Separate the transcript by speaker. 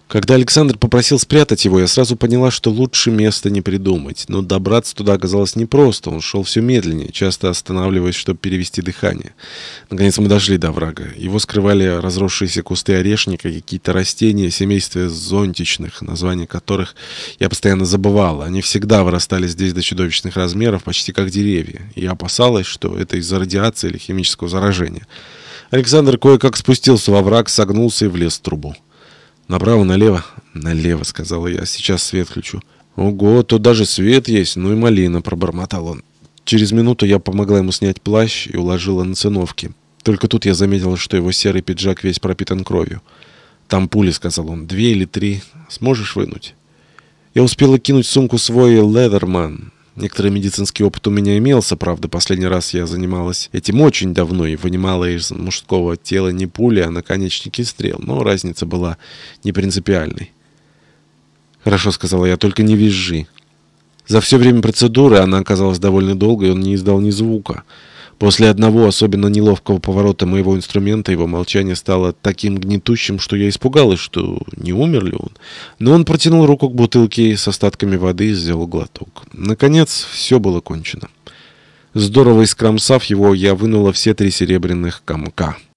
Speaker 1: Когда Александр попросил спрятать его, я сразу поняла, что лучше места не придумать. Но добраться туда оказалось непросто. Он шел все медленнее, часто останавливаясь, чтобы перевести дыхание. Наконец мы дошли до оврага. Его скрывали разросшиеся кусты орешника, какие-то растения, семейства зонтичных, названия которых я постоянно забывала. Они всегда вырастали здесь до чудовищных размеров, почти как деревья. И я опасалась, что это из-за радиации или химического заражения. Александр кое-как спустился во овраг, согнулся и влез в трубу. «Направо, налево?» «Налево», — сказала я. «Сейчас свет включу». «Ого, тут даже свет есть, ну и малина», — пробормотал он. Через минуту я помогла ему снять плащ и уложила на циновки. Только тут я заметила, что его серый пиджак весь пропитан кровью. «Там пули», — сказал он. 2 или 3. Сможешь вынуть?» Я успела кинуть в сумку свой «Ледерман». Некоторый медицинский опыт у меня имелся, правда, последний раз я занималась этим очень давно и вынимала из мужского тела не пули, а наконечники стрел, но разница была не принципиальной. «Хорошо», — сказала я, — «только не визжи». За все время процедуры она оказалась довольно долгой, и он не издал ни звука. После одного особенно неловкого поворота моего инструмента его молчание стало таким гнетущим, что я испугалась, что не умер ли он. Но он протянул руку к бутылке с остатками воды и сделал глоток. Наконец, все было кончено. Здорово искромсав его, я вынула все 3 серебряных комка.